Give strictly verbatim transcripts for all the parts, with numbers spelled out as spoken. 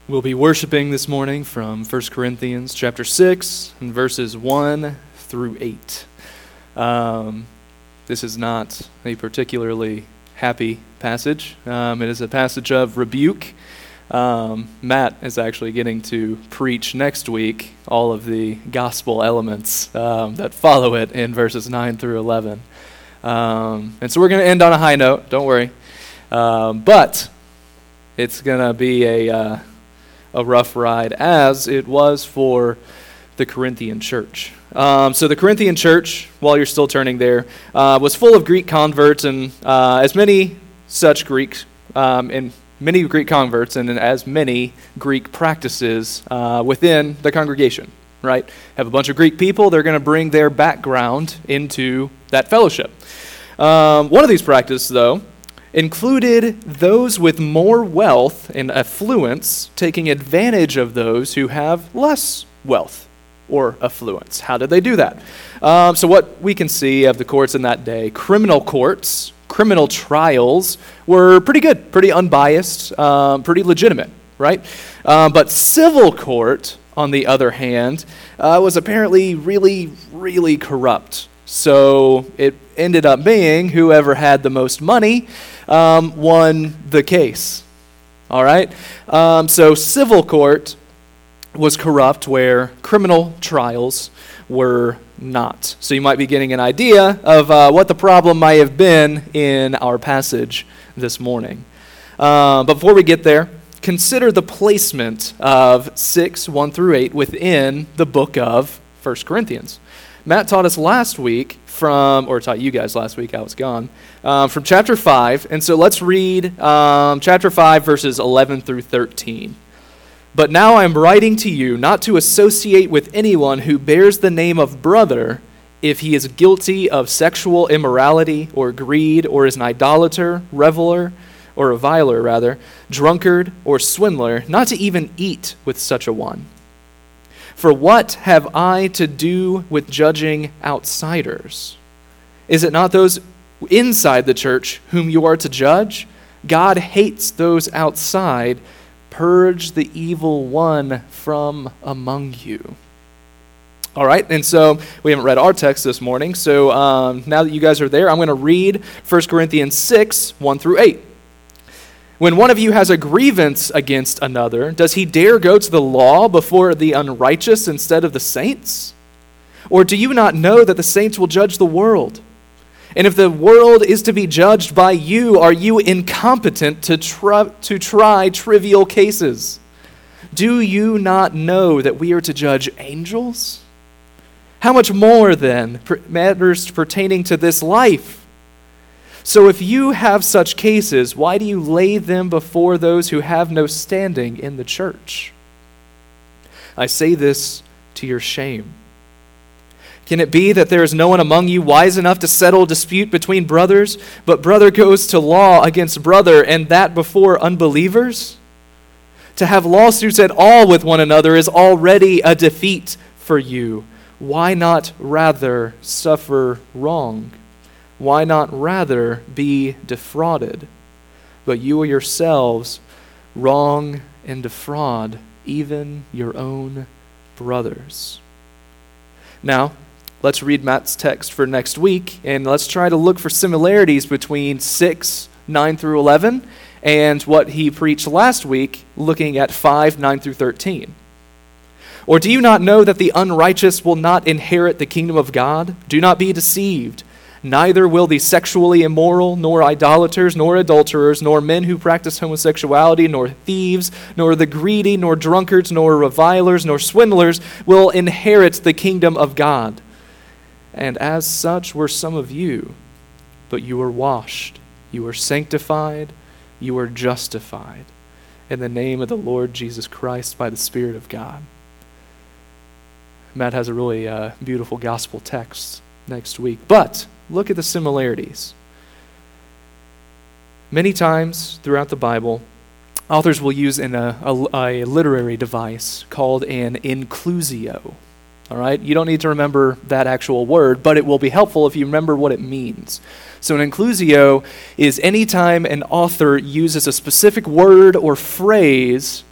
We'll be worshiping this morning from First Corinthians chapter six and verses one through eight. Um, this is not a particularly happy passage. Um, it is a passage of rebuke. Um, Matt is actually getting to preach next week all of the gospel elements um, that follow it in verses nine through eleven. Um, and so we're going to end on a high note, don't worry. Um, but it's going to be a... Uh, a rough ride, as it was for the Corinthian church. Um, so the Corinthian church, while you're still turning there, uh, was full of Greek converts, and uh, as many such Greeks, um, and many Greek converts, and as many Greek practices uh, within the congregation, right? Have a bunch of Greek people, they're going to bring their background into that fellowship. Um, one of these practices, though, included those with more wealth and affluence taking advantage of those who have less wealth or affluence. How did they do that? Um, so what we can see of the courts in that day, criminal courts, criminal trials were pretty good, pretty unbiased, um, pretty legitimate, right? Um, but civil court, on the other hand, uh, was apparently really, really corrupt. So it ended up being whoever had the most money um, won the case. All right? Um, so civil court was corrupt where criminal trials were not. So you might be getting an idea of uh, what the problem might have been in our passage this morning. Uh, but before we get there, consider the placement of six, one through eight within the book of First Corinthians. Matt taught us last week from, or taught you guys last week, I was gone, um, from chapter five. And so let's read um, chapter five, verses eleven through thirteen. But now I am writing to you not to associate with anyone who bears the name of brother if he is guilty of sexual immorality or greed, or is an idolater, reveler, or reviler rather, drunkard, or swindler, not to even eat with such a one. For what have I to do with judging outsiders? Is it not those inside the church whom you are to judge? God hates those outside. Purge the evil one from among you. All right, and so we haven't read our text this morning, so um, now that you guys are there, I'm going to read First Corinthians six, one through eight. When one of you has a grievance against another, does he dare go to the law before the unrighteous instead of the saints? Or do you not know that the saints will judge the world? And if the world is to be judged by you, are you incompetent to, try, to try trivial cases? Do you not know that we are to judge angels? How much more, then, matters pertaining to this life? So if you have such cases, why do you lay them before those who have no standing in the church? I say this to your shame. Can it be that there is no one among you wise enough to settle a dispute between brothers, but brother goes to law against brother, and that before unbelievers? To have lawsuits at all with one another is already a defeat for you. Why not rather suffer wrong? Why not rather be defrauded? But you yourselves wrong and defraud even your own brothers. Now, let's read Matt's text for next week, and let's try to look for similarities between six, nine through eleven, and what he preached last week, looking at five, nine through thirteen. Or do you not know that the unrighteous will not inherit the kingdom of God? Do not be deceived. Neither will the sexually immoral, nor idolaters, nor adulterers, nor men who practice homosexuality, nor thieves, nor the greedy, nor drunkards, nor revilers, nor swindlers will inherit the kingdom of God. And as such were some of you, but you were washed, you were sanctified, you were justified in the name of the Lord Jesus Christ by the Spirit of God. Matt has a really uh, beautiful gospel text next week. But look at the similarities. Many times throughout the Bible, authors will use in a, a, a literary device called an inclusio. All right? You don't need to remember that actual word, but it will be helpful if you remember what it means. So an inclusio is any time an author uses a specific word or phrase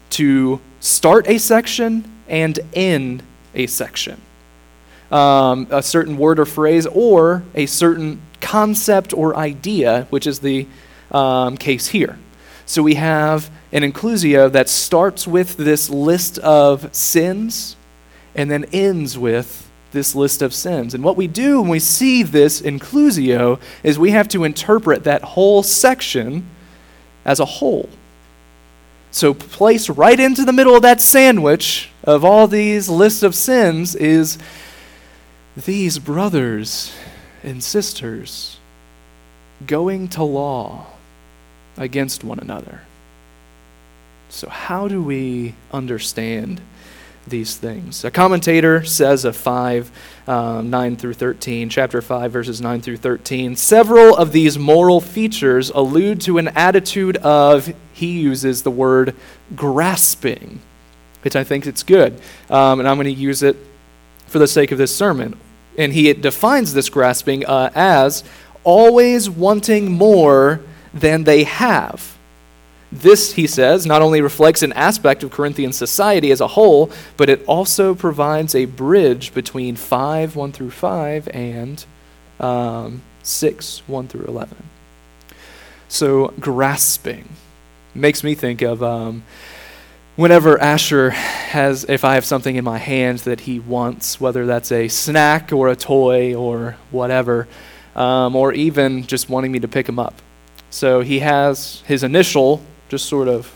to start a section and end a section. Um, a certain word or phrase, or a certain concept or idea, which is the um, case here. So we have an inclusio that starts with this list of sins and then ends with this list of sins. And what we do when we see this inclusio is we have to interpret that whole section as a whole. So placed right into the middle of that sandwich of all these lists of sins is these brothers and sisters going to law against one another. So how do we understand these things? A commentator says of five, um, nine through thirteen, chapter five, verses nine through thirteen, several of these moral features allude to an attitude of, he uses the word grasping, which I think it's good. Um, and I'm going to use it for the sake of this sermon. And he defines this grasping uh, as always wanting more than they have. This, he says, not only reflects an aspect of Corinthian society as a whole, but it also provides a bridge between five, one through five, and um, six, one through eleven. So grasping makes me think of um, whenever Asher has, if I have something in my hand that he wants, whether that's a snack or a toy or whatever, um, or even just wanting me to pick him up. So he has his initial just sort of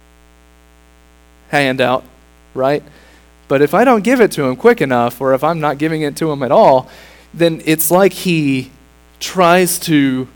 hand out, right? But if I don't give it to him quick enough, or if I'm not giving it to him at all, then it's like he tries to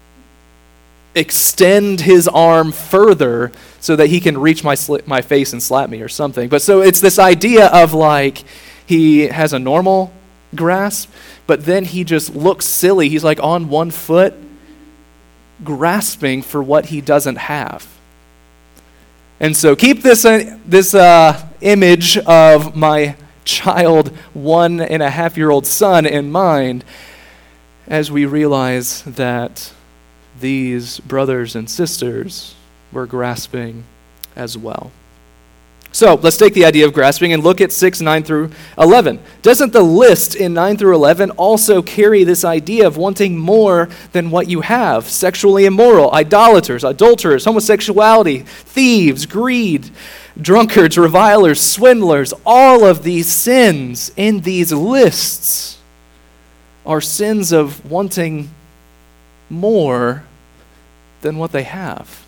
extend his arm further so that he can reach my sli- my face and slap me or something. But so it's this idea of like he has a normal grasp, but then he just looks silly. He's like on one foot, grasping for what he doesn't have. And so keep this uh, this uh, image of my child, one and a half year old son in mind as we realize that these brothers and sisters were grasping as well. So let's take the idea of grasping and look at six, nine through eleven. Doesn't the list in nine through eleven also carry this idea of wanting more than what you have? Sexually immoral, idolaters, adulterers, homosexuality, thieves, greed, drunkards, revilers, swindlers, all of these sins in these lists are sins of wanting more than what they have.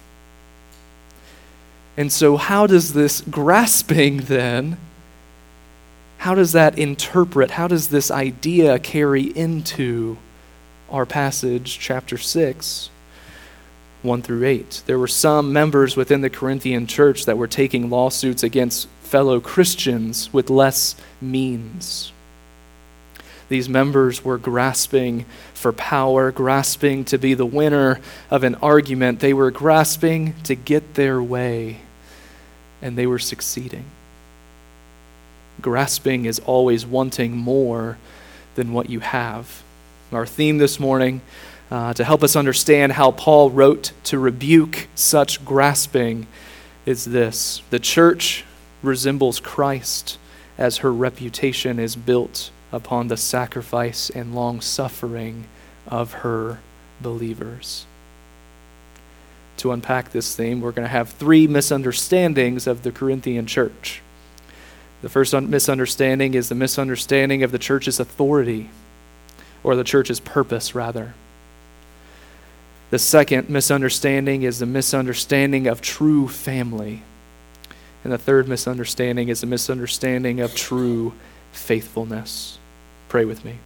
And so how does this grasping then, how does that interpret, how does this idea carry into our passage, chapter six, one through eight? There were some members within the Corinthian church that were taking lawsuits against fellow Christians with less means. These members were grasping for power, grasping to be the winner of an argument. They were grasping to get their way, and they were succeeding. Grasping is always wanting more than what you have. Our theme this morning, uh, to help us understand how Paul wrote to rebuke such grasping, is this: the church resembles Christ as her reputation is built upon the sacrifice and long-suffering of her believers. To unpack this theme, we're going to have three misunderstandings of the Corinthian church. The first un- misunderstanding is the misunderstanding of the church's authority, or the church's purpose, rather. The second misunderstanding is the misunderstanding of true family. And the third misunderstanding is the misunderstanding of true faithfulness. Pray with me.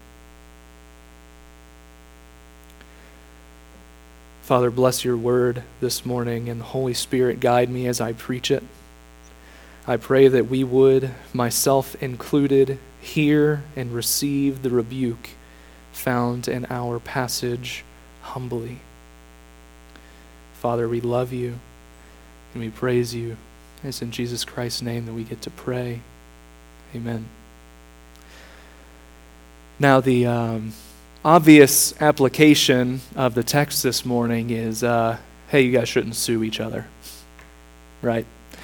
Father, bless your word this morning, and the Holy Spirit guide me as I preach it. I pray that we would, myself included, hear and receive the rebuke found in our passage humbly. Father, we love you and we praise you. It's in Jesus Christ's name that we get to pray. Amen. Now, the um, obvious application of the text this morning is, uh, hey, you guys shouldn't sue each other, right?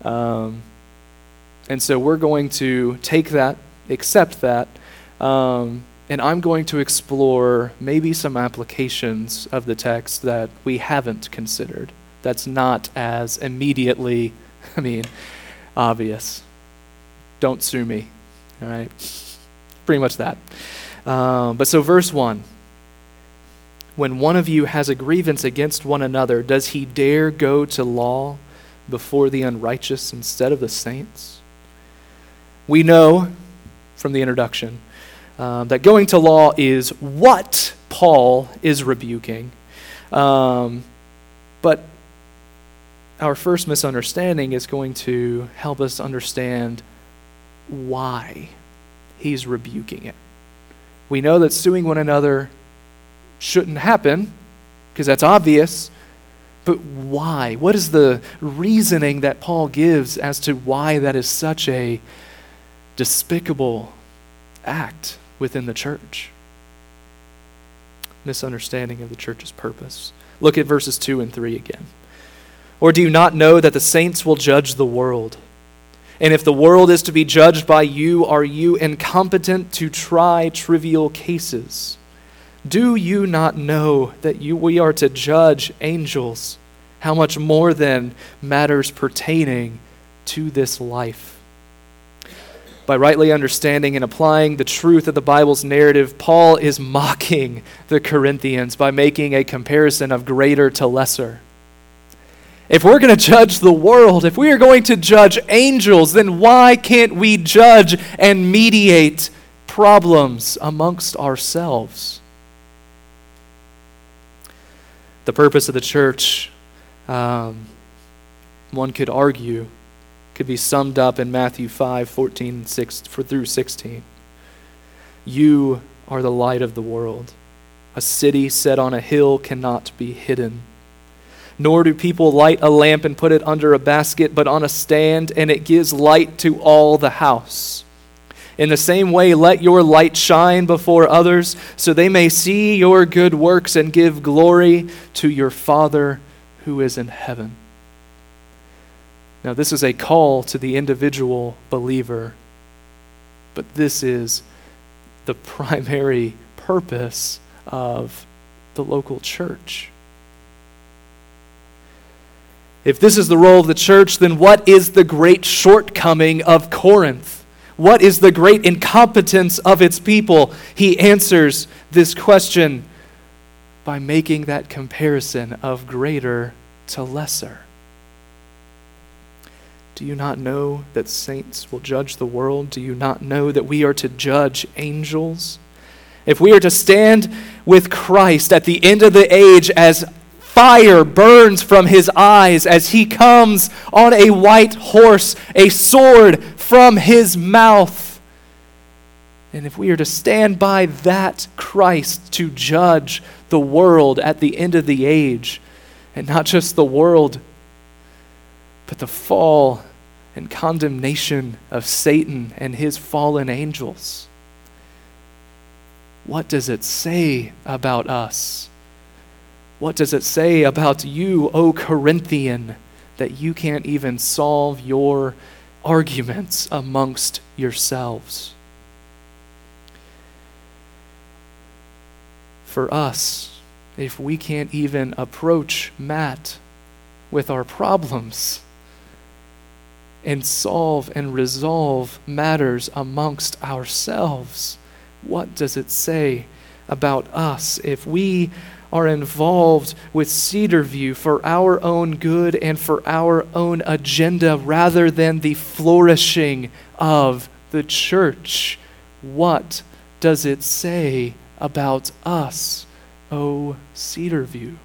Um, and so we're going to take that, accept that, um, and I'm going to explore maybe some applications of the text that we haven't considered. That's not as immediately, I mean, obvious. Don't sue me, all right? Pretty much that. Um, but so verse one, when one of you has a grievance against one another, does he dare go to law before the unrighteous instead of the saints? We know from the introduction um, that going to law is what Paul is rebuking. Um, but our first misunderstanding is going to help us understand why he's rebuking it. We know that suing one another shouldn't happen, because that's obvious, but why? What is the reasoning that Paul gives as to why that is such a despicable act within the church? Misunderstanding of the church's purpose. Look at verses two and three again. Or do you not know that the saints will judge the world? And if the world is to be judged by you, are you incompetent to try trivial cases? Do you not know that you we are to judge angels? How much more then matters pertaining to this life? By rightly understanding and applying the truth of the Bible's narrative, Paul is mocking the Corinthians by making a comparison of greater to lesser. If we're going to judge the world, if we are going to judge angels, then why can't we judge and mediate problems amongst ourselves? The purpose of the church, um, one could argue, could be summed up in Matthew five, fourteen six, through sixteen. You are the light of the world. A city set on a hill cannot be hidden. Nor do people light a lamp and put it under a basket, but on a stand, and it gives light to all the house. In the same way, let your light shine before others, so they may see your good works and give glory to your Father who is in heaven. Now, this is a call to the individual believer, but this is the primary purpose of the local church. If this is the role of the church, then what is the great shortcoming of Corinth? What is the great incompetence of its people? He answers this question by making that comparison of greater to lesser. Do you not know that saints will judge the world? Do you not know that we are to judge angels? If we are to stand with Christ at the end of the age as fire burns from his eyes as he comes on a white horse, a sword from his mouth. And if we are to stand by that Christ to judge the world at the end of the age, and not just the world, but the fall and condemnation of Satan and his fallen angels, what does it say about us? What does it say about you, O Corinthian, that you can't even solve your arguments amongst yourselves? For us, if we can't even approach Matt with our problems and solve and resolve matters amongst ourselves, what does it say about us if we are involved with Cedarview for our own good and for our own agenda rather than the flourishing of the church? What does it say about us, O Cedarview?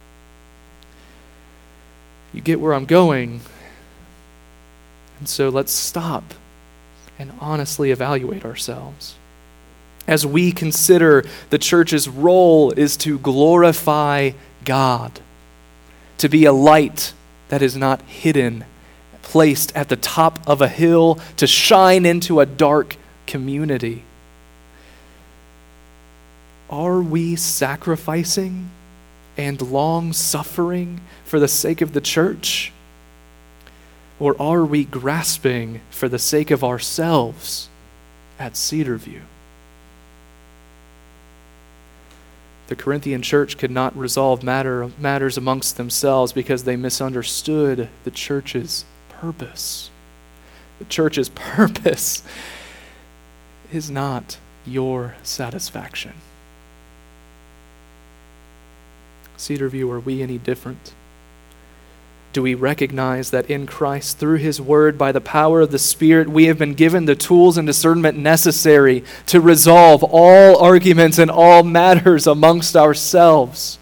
You get where I'm going. And so let's stop and honestly evaluate ourselves. As we consider the church's role is to glorify God, to be a light that is not hidden, placed at the top of a hill to shine into a dark community. Are we sacrificing and long-suffering for the sake of the church? Or are we grasping for the sake of ourselves at Cedarview? The Corinthian church could not resolve matter, matters amongst themselves because they misunderstood the church's purpose. The church's purpose is not your satisfaction. Cedarview, are we any different? Do we recognize that in Christ, through His Word, by the power of the Spirit, we have been given the tools and discernment necessary to resolve all arguments and all matters amongst ourselves?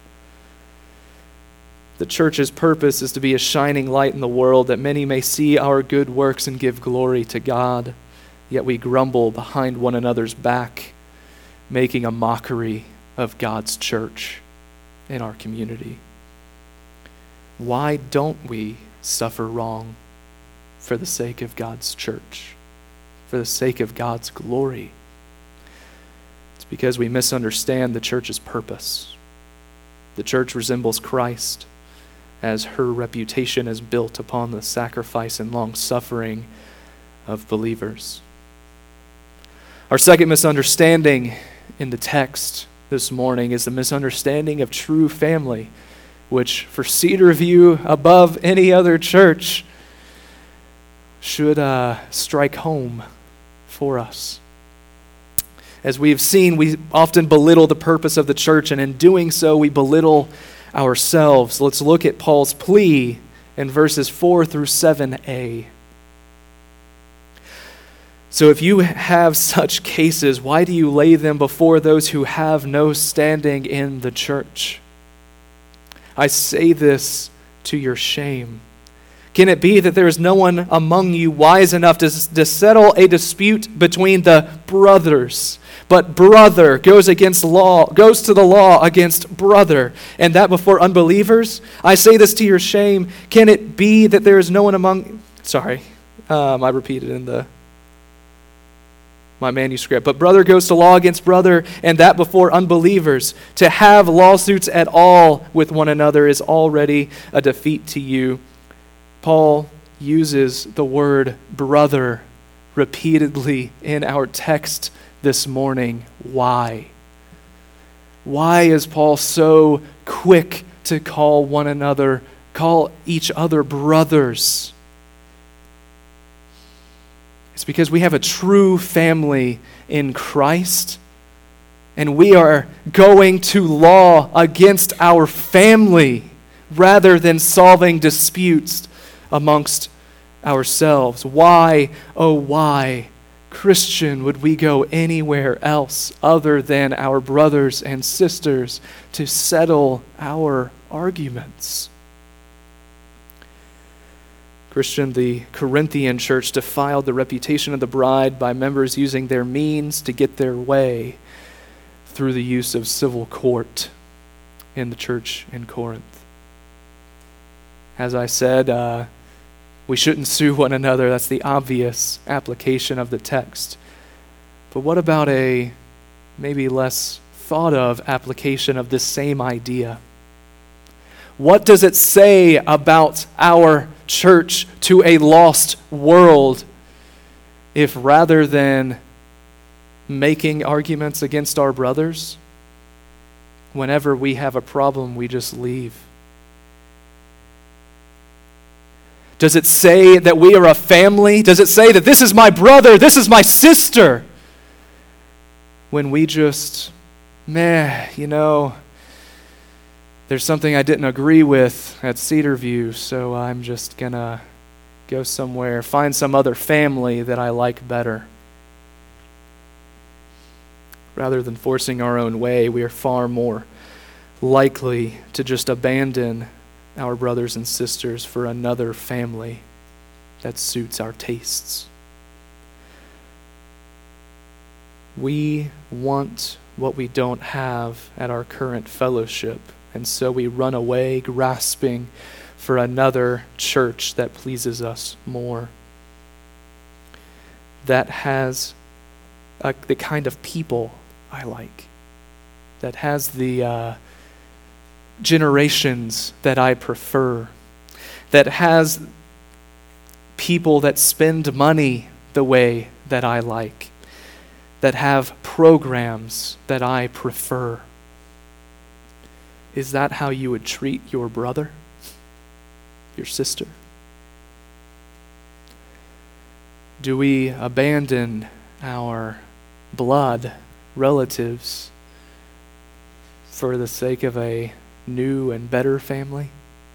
The church's purpose is to be a shining light in the world, that many may see our good works and give glory to God. Yet we grumble behind one another's back, making a mockery of God's church in our community. Why don't we suffer wrong for the sake of God's church, for the sake of God's glory? It's because we misunderstand the church's purpose. The church resembles Christ, as her reputation is built upon the sacrifice and long-suffering of believers. Our second misunderstanding in the text this morning is the misunderstanding of true family, which for Cedarview, above any other church, should uh, strike home for us. As we have seen, we often belittle the purpose of the church, and in doing so, we belittle ourselves. Let's look at Paul's plea in verses four through seven a. So if you have such cases, why do you lay them before those who have no standing in the church? I say this to your shame. Can it be that there is no one among you wise enough to, to settle a dispute between the brothers? But brother goes against law, goes to the law against brother, and that before unbelievers? I say this to your shame. Can it be that there is no one among... Sorry, um, I repeated in the my manuscript. But brother goes to law against brother, and that before unbelievers. To have lawsuits at all with one another is already a defeat to you. Paul uses the word brother repeatedly in our text this morning. Why? Why is Paul so quick to call one another, call each other brothers? It's because we have a true family in Christ, and we are going to law against our family rather than solving disputes amongst ourselves. Why, oh why, Christian, would we go anywhere else other than our brothers and sisters to settle our arguments? Christian, the Corinthian church defiled the reputation of the bride by members using their means to get their way through the use of civil court in the church in Corinth. As I said, uh, we shouldn't sue one another. That's the obvious application of the text. But what about a maybe less thought of application of this same idea? What does it say about our church to a lost world if rather than making arguments against our brothers, whenever we have a problem, we just leave? Does it say that we are a family? Does it say that this is my brother, this is my sister? When we just, meh, you know, there's something I didn't agree with at Cedarview, so I'm just going to go somewhere, find some other family that I like better. Rather than forcing our own way, we are far more likely to just abandon our brothers and sisters for another family that suits our tastes. We want what we don't have at our current fellowship, and so we run away grasping for another church that pleases us more, that has a, the kind of people I like, that has the uh, generations that I prefer, that has people that spend money the way that I like, that have programs that I prefer. Is that how you would treat your brother, your sister? Do we abandon our blood relatives for the sake of a new and better family?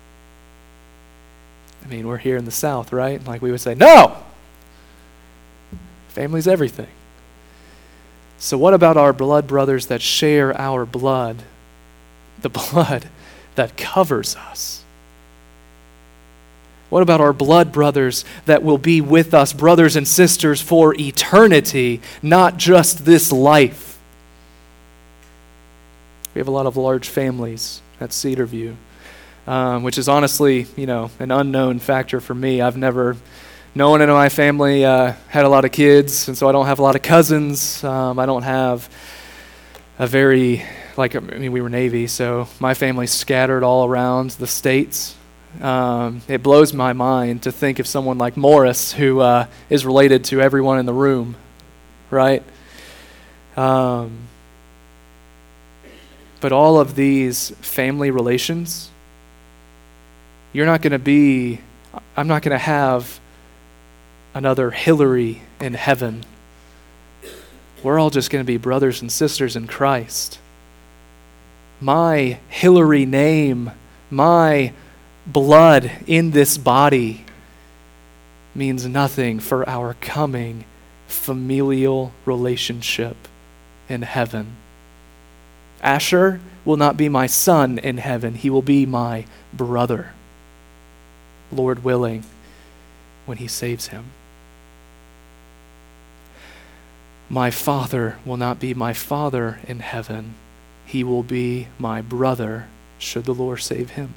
I mean, we're here in the South, right? Like we would say, no! Family's everything. So what about our blood brothers that share our blood? The blood that covers us. What about our blood brothers that will be with us, brothers and sisters, for eternity, not just this life? We have a lot of large families at Cedarview, um, which is honestly, you know, an unknown factor for me. I've never, no one in my family uh, had a lot of kids, and so I don't have a lot of cousins. Um, I don't have a very, like, I mean, we were Navy, so my family's scattered all around the states. Um, it blows my mind to think of someone like Morris, who uh, is related to everyone in the room, right? Um, but all of these family relations, you're not going to be, I'm not going to have another Hillary in heaven. We're all just going to be brothers and sisters in Christ. My Hillary name, my blood in this body means nothing for our coming familial relationship in heaven. Asher will not be my son in heaven. He will be my brother, Lord willing, when he saves him. My father will not be my father in heaven. He will be my brother, should the Lord save him.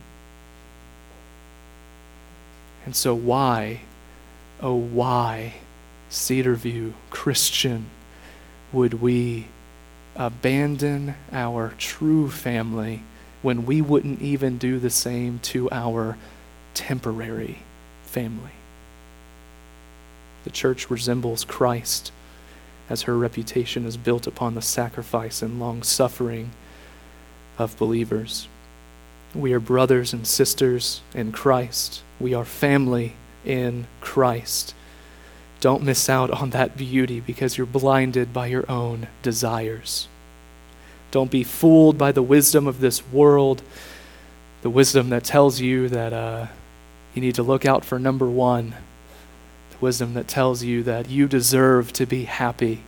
And so why, oh why, Cedarview Christian, would we abandon our true family when we wouldn't even do the same to our temporary family? The church resembles Christ as her reputation is built upon the sacrifice and long-suffering of believers. We are brothers and sisters in Christ. We are family in Christ. Don't miss out on that beauty because you're blinded by your own desires. Don't be fooled by the wisdom of this world, the wisdom that tells you that uh, you need to look out for number one, the wisdom that tells you that you deserve to be happy.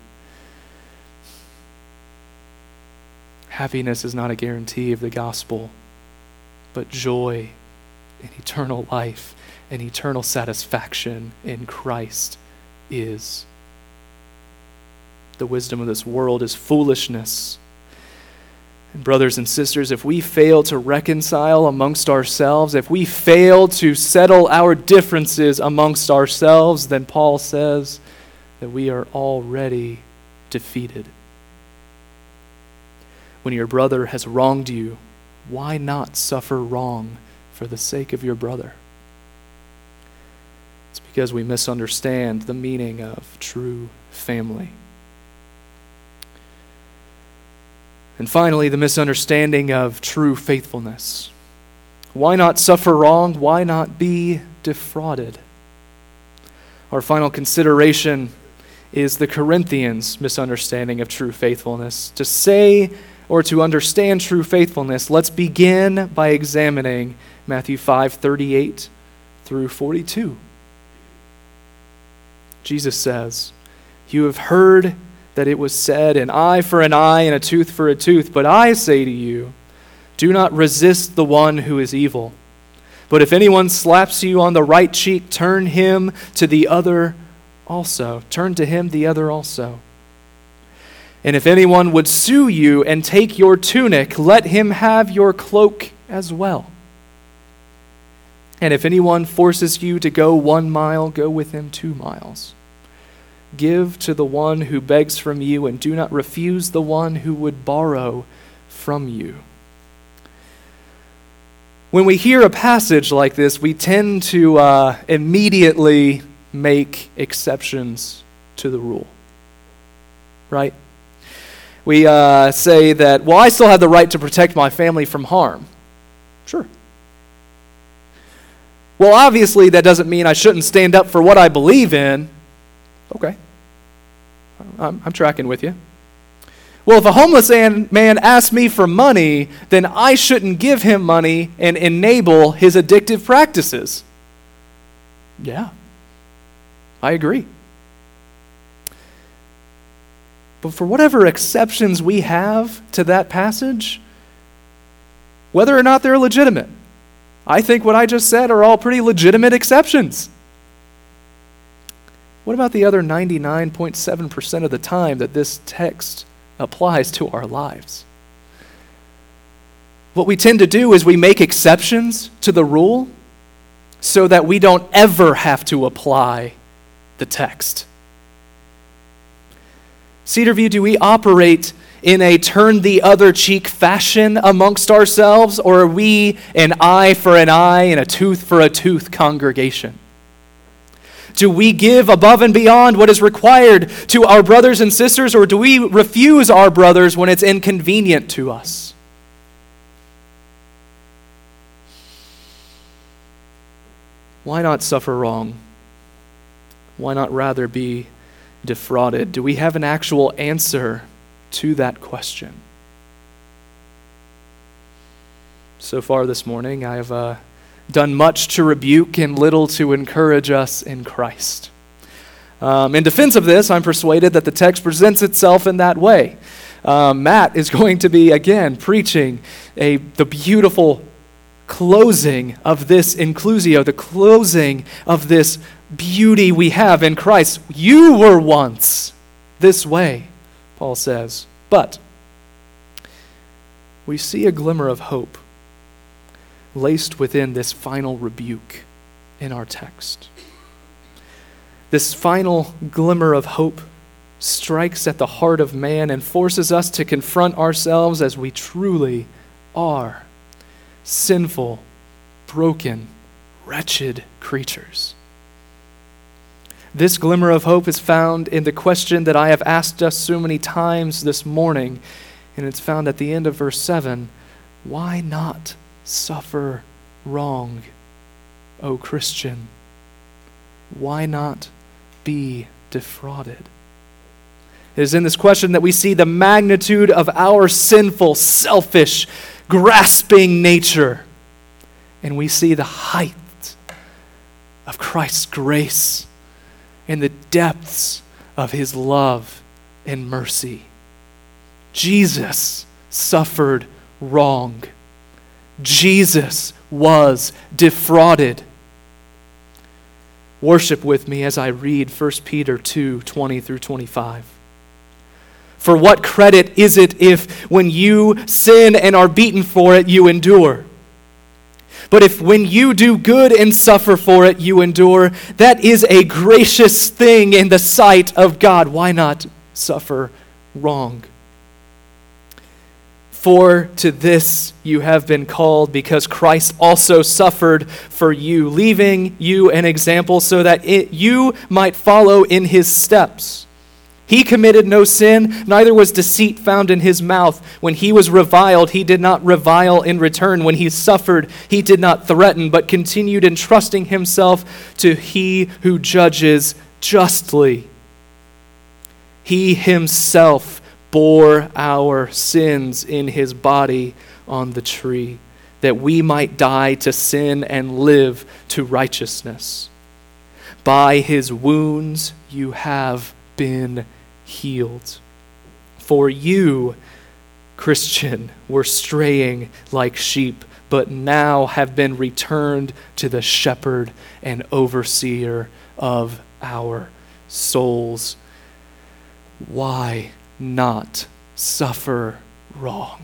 Happiness is not a guarantee of the gospel, but joy and eternal life and eternal satisfaction in Christ is. The wisdom of this world is foolishness. And brothers and sisters, if we fail to reconcile amongst ourselves, if we fail to settle our differences amongst ourselves, then Paul says that we are already defeated. When your brother has wronged you, why not suffer wrong for the sake of your brother? It's because we misunderstand the meaning of true family. And finally, the misunderstanding of true faithfulness. Why not suffer wrong? Why not be defrauded? Our final consideration is the Corinthians' misunderstanding of true faithfulness. To say or to understand true faithfulness, let's begin by examining Matthew five thirty-eight through forty-two. Jesus says, "You have heard that it was said, an eye for an eye and a tooth for a tooth. But I say to you, do not resist the one who is evil. But if anyone slaps you on the right cheek, turn him to the other also. Turn to him the other also. And if anyone would sue you and take your tunic, let him have your cloak as well. And if anyone forces you to go one mile, go with him two miles. Give to the one who begs from you, and do not refuse the one who would borrow from you." when we hear a passage like this, we tend to uh, immediately make exceptions to the rule, right? We uh, say that, well, I still have the right to protect my family from harm. Sure. Well, obviously, that doesn't mean I shouldn't stand up for what I believe in. Okay. I'm, I'm tracking with you. Well, if a homeless man asks me for money, then I shouldn't give him money and enable his addictive practices. Yeah, I agree. But for whatever exceptions we have to that passage, whether or not they're legitimate, I think what I just said are all pretty legitimate exceptions. What about the other ninety-nine point seven percent of the time that this text applies to our lives? What we tend to do is we make exceptions to the rule so that we don't ever have to apply the text. Cedarview, do we operate in a turn the other cheek fashion amongst ourselves, or are we an eye for an eye and a tooth for a tooth congregation? Do we give above and beyond what is required to our brothers and sisters, or do we refuse our brothers when it's inconvenient to us? Why not suffer wrong? Why not rather be defrauded? Do we have an actual answer to that question? So far this morning, I have uh, done much to rebuke and little to encourage us in Christ. Um, in defense of this, I'm persuaded that the text presents itself in that way. Um, Matt is going to be, again, preaching a the beautiful closing of this inclusio, the closing of this beauty we have in Christ. You were once this way, Paul says, but we see a glimmer of hope laced within this final rebuke in our text. This final glimmer of hope strikes at the heart of man and forces us to confront ourselves as we truly are: sinful, broken, wretched creatures. This glimmer of hope is found in the question that I have asked us so many times this morning, and it's found at the end of verse seven. Why not suffer wrong, O Christian? Why not be defrauded? It is in this question that we see the magnitude of our sinful, selfish, grasping nature, and we see the height of Christ's grace and the depths of his love and mercy. Jesus suffered wrong. Jesus was defrauded. Worship with me as I read First Peter two, twenty through twenty-five. For what credit is it if when you sin and are beaten for it, you endure? But if when you do good and suffer for it, you endure, that is a gracious thing in the sight of God. Why not suffer wrong? For to this you have been called, because Christ also suffered for you, leaving you an example so that it, you might follow in his steps. He committed no sin, neither was deceit found in his mouth. When he was reviled, he did not revile in return. When he suffered, he did not threaten, but continued entrusting himself to he who judges justly. He himself bore our sins in his body on the tree, that we might die to sin and live to righteousness. By his wounds you have been healed. For you, Christian, were straying like sheep, but now have been returned to the shepherd and overseer of our souls. Why not suffer wrong?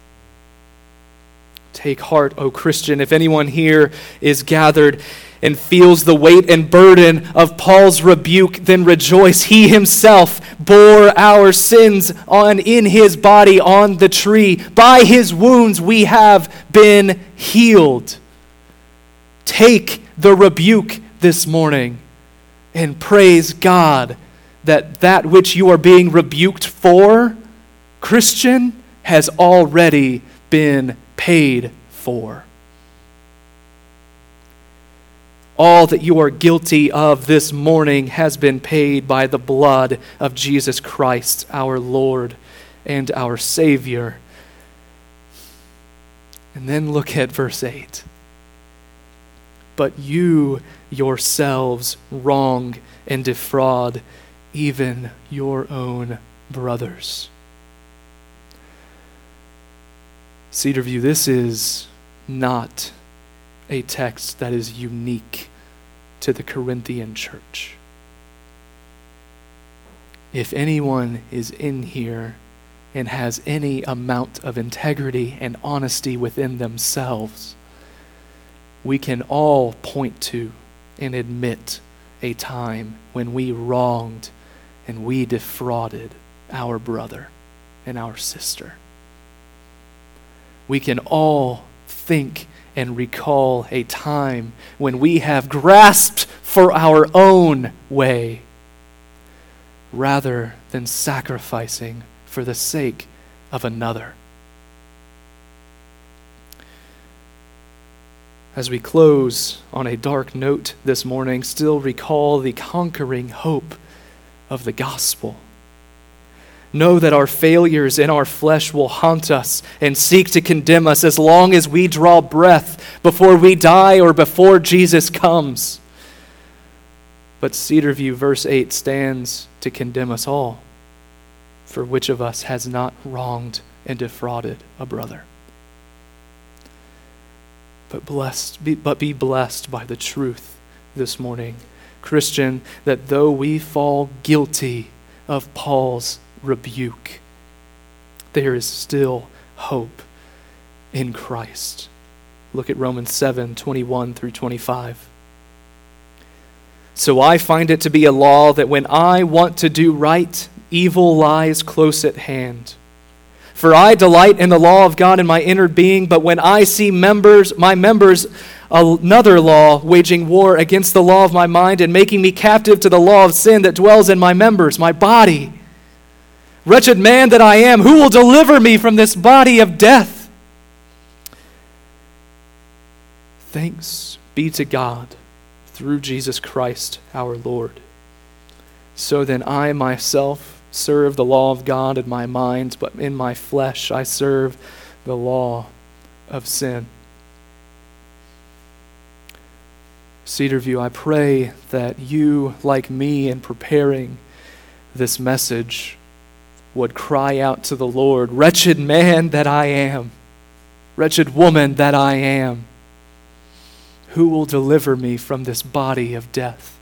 Take heart, O Christian. If anyone here is gathered and feels the weight and burden of Paul's rebuke, then rejoice. He himself bore our sins on in his body on the tree. By his wounds we have been healed. take the rebuke this morning and praise God that that which you are being rebuked for, Christian, has already been paid for. All that you are guilty of this morning has been paid by the blood of Jesus Christ, our Lord and our Savior. And then look at verse eight. But you yourselves wrong and defraud even your own brothers. Cedarview, this is not a text that is unique to the Corinthian church. If anyone is in here and has any amount of integrity and honesty within themselves, we can all point to and admit a time when we wronged and we defrauded our brother and our sister. We can all think and recall a time when we have grasped for our own way rather than sacrificing for the sake of another. As we close on a dark note this morning, still recall the conquering hope of the gospel. Know that our failures in our flesh will haunt us and seek to condemn us as long as we draw breath before we die or before Jesus comes. But Cedarview, verse eight, stands to condemn us all. For which of us has not wronged and defrauded a brother? But blessed, be, but be blessed by the truth this morning, Christian, that though we fall guilty of Paul's rebuke, there is still hope in Christ. Look at Romans seven, twenty-one through twenty-five. So I find it to be a law that when I want to do right, evil lies close at hand. For I delight in the law of God in my inner being, but when I see members, my members, another law waging war against the law of my mind and making me captive to the law of sin that dwells in my members, my body. Wretched man that I am, who will deliver me from this body of death? Thanks be to God through Jesus Christ our Lord. So then I myself serve the law of God in my mind, but in my flesh I serve the law of sin. Cedarview, I pray that you, like me in preparing this message, would cry out to the Lord, wretched man that I am, wretched woman that I am, who will deliver me from this body of death?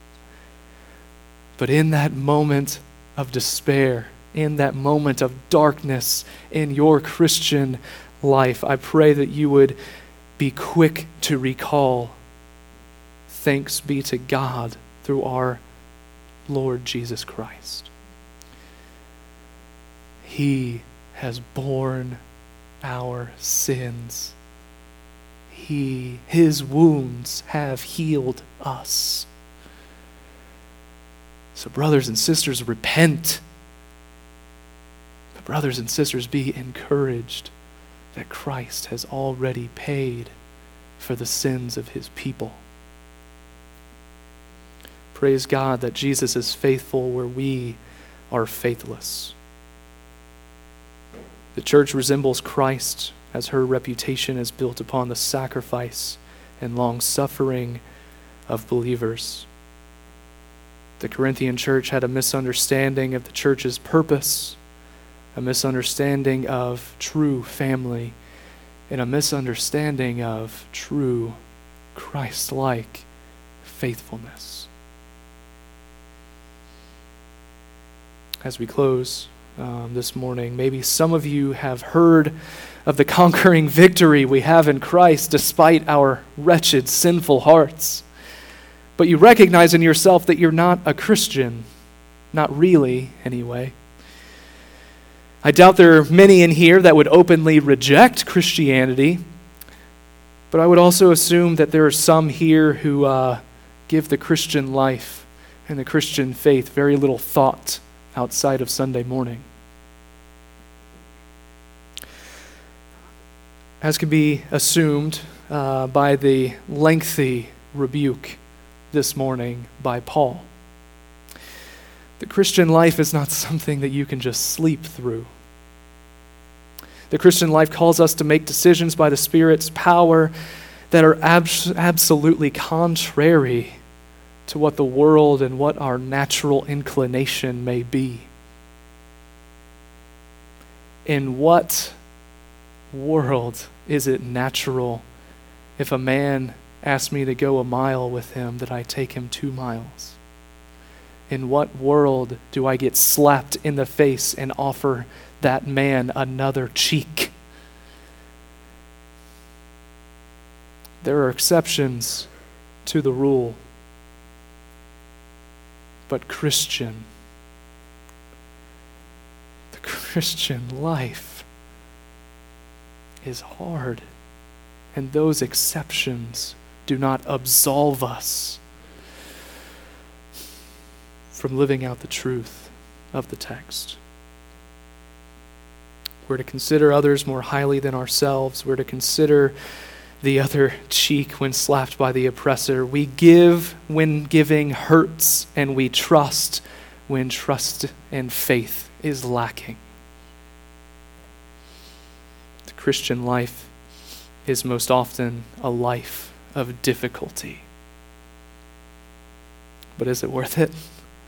But in that moment of despair, in that moment of darkness in your Christian life, I pray that you would be quick to recall, thanks be to God through our Lord Jesus Christ. He has borne our sins. He, his wounds have healed us. So brothers and sisters, repent. But brothers and sisters, be encouraged that Christ has already paid for the sins of his people. Praise God that Jesus is faithful where we are faithless. The church resembles Christ as her reputation is built upon the sacrifice and long-suffering of believers. The Corinthian church had a misunderstanding of the church's purpose, a misunderstanding of true family, and a misunderstanding of true Christ-like faithfulness. As we close um, this morning, maybe some of you have heard of the conquering victory we have in Christ despite our wretched, sinful hearts. But you recognize in yourself that you're not a Christian. Not really, anyway. I doubt there are many in here that would openly reject Christianity. But I would also assume that there are some here who uh, give the Christian life and the Christian faith very little thought outside of Sunday morning. As can be assumed uh, by the lengthy rebuke this morning by Paul, the Christian life is not something that you can just sleep through. The Christian life calls us to make decisions by the Spirit's power that are abs- absolutely contrary to what the world and what our natural inclination may be. In what world is it natural if a man asks me to go a mile with him that I take him two miles? In what world do I get slapped in the face and offer that man another cheek? There are exceptions to the rule, but Christian, the Christian life is hard, and those exceptions do not absolve us from living out the truth of the text. We're to consider others more highly than ourselves. We're to consider the other cheek when slapped by the oppressor. We give when giving hurts, and we trust when trust and faith is lacking. The Christian life is most often a life of difficulty. But is it worth it?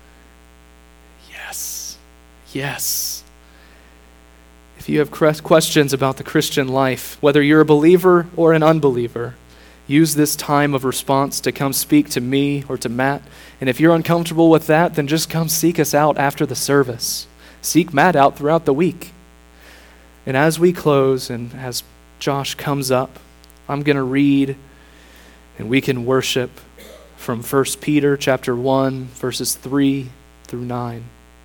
Yes. Yes. If you have questions about the Christian life, whether you're a believer or an unbeliever, use this time of response to come speak to me or to Matt. And if you're uncomfortable with that, then just come seek us out after the service. Seek Matt out throughout the week. And as we close and as Josh comes up, I'm going to read and we can worship from First Peter chapter one, verses three through nine.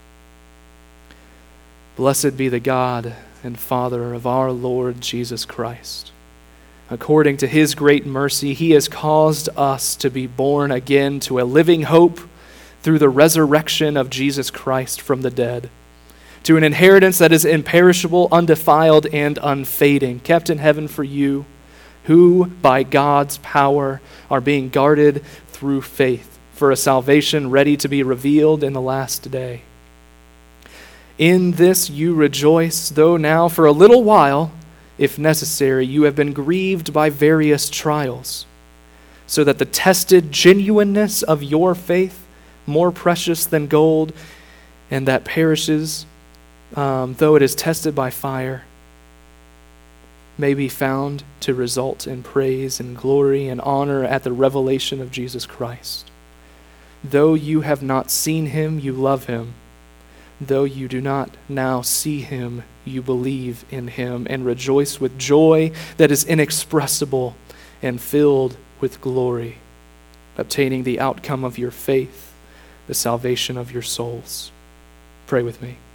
Blessed be the God and Father of our Lord Jesus Christ. According to his great mercy, he has caused us to be born again to a living hope through the resurrection of Jesus Christ from the dead, to an inheritance that is imperishable, undefiled, and unfading, kept in heaven for you, who by God's power are being guarded through faith for a salvation ready to be revealed in the last day. In this you rejoice, though now for a little while, if necessary, you have been grieved by various trials, so that the tested genuineness of your faith, more precious than gold, and that perishes, um, though it is tested by fire, may be found to result in praise and glory and honor at the revelation of Jesus Christ. Though you have not seen him, you love him. Though you do not now see him, you believe in him and rejoice with joy that is inexpressible and filled with glory, obtaining the outcome of your faith, the salvation of your souls. Pray with me.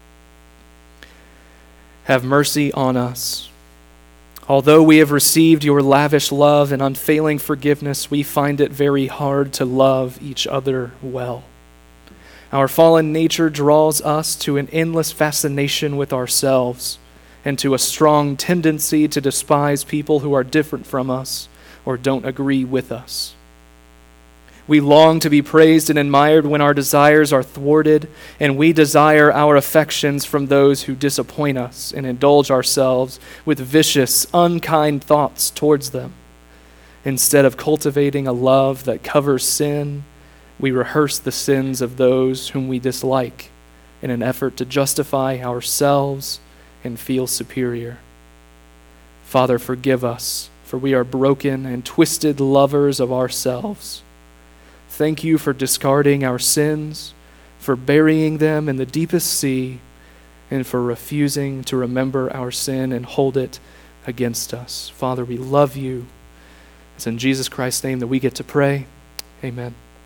Have mercy on us. Although we have received your lavish love and unfailing forgiveness, we find it very hard to love each other well. Our fallen nature draws us to an endless fascination with ourselves and to a strong tendency to despise people who are different from us or don't agree with us. We long to be praised and admired when our desires are thwarted, and we desire our affections from those who disappoint us and indulge ourselves with vicious, unkind thoughts towards them. Instead of cultivating a love that covers sin, we rehearse the sins of those whom we dislike in an effort to justify ourselves and feel superior. Father, forgive us, for we are broken and twisted lovers of ourselves. Thank you for discarding our sins, for burying them in the deepest sea, and for refusing to remember our sin and hold it against us. Father, we love you. It's in Jesus Christ's name that we get to pray. Amen.